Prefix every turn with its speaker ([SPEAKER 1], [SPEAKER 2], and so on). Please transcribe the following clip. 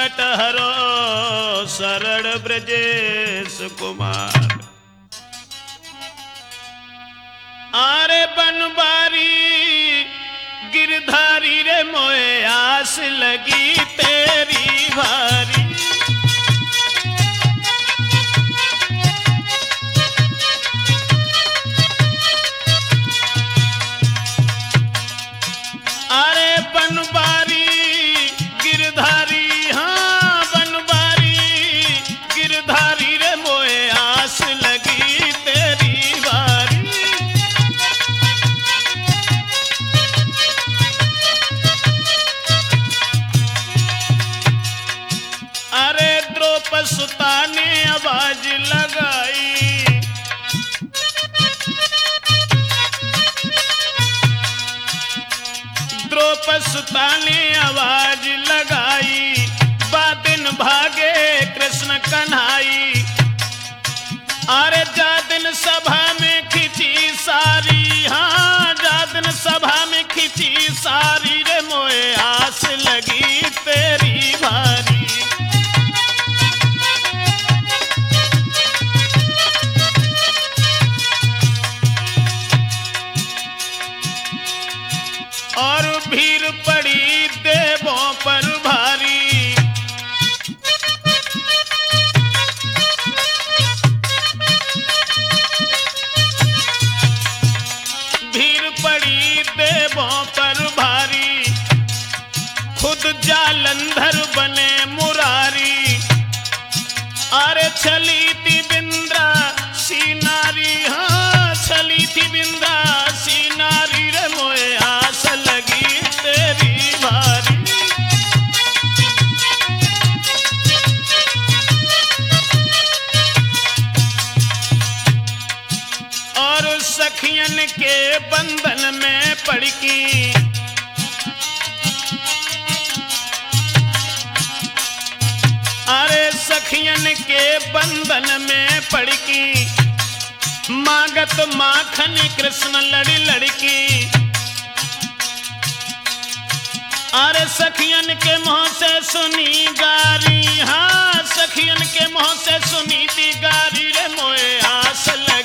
[SPEAKER 1] कटहरो शरण ब्रजेश कुमार। आरे बनबारी गिरधारी रे मोए आस लगी तेरी भारी। अरे बनबारी गिरधारी, हाँ बनबारी गिरधारी रे मोए आस लगी तेरी बारी। अरे द्रौपदी सुता ने आवाज लगाई, द्रौपदी सुता ने आवाज लगाई, बादिन भागे कृष्ण कन्हाई। अरे जादिन सभा में खिंची सारी, हाँ जादिन सभा में खिंची सारी रे मोए आस लगी तेरी भारी। और भीड़ पड़ी देवों पर भारी, भीड़ पड़ी देवों पर भारी, खुद जालंधर बने मुरारी। अरे चली थी बिंद्रा सी नारी, हाँ चली थी बिंद्रा सी नारी रे मोए आस लगी तेरी भारी। और सखियन के बंधन में पड़की, अरे सखियन के बंधन में पड़की, मांगत माखन कृष्ण लड़ी लड़की। अरे सखियन के मुंह से सुनी गारी, हाँ सखियन के मुंह से सुनी थी गारी रे मोए आस लगी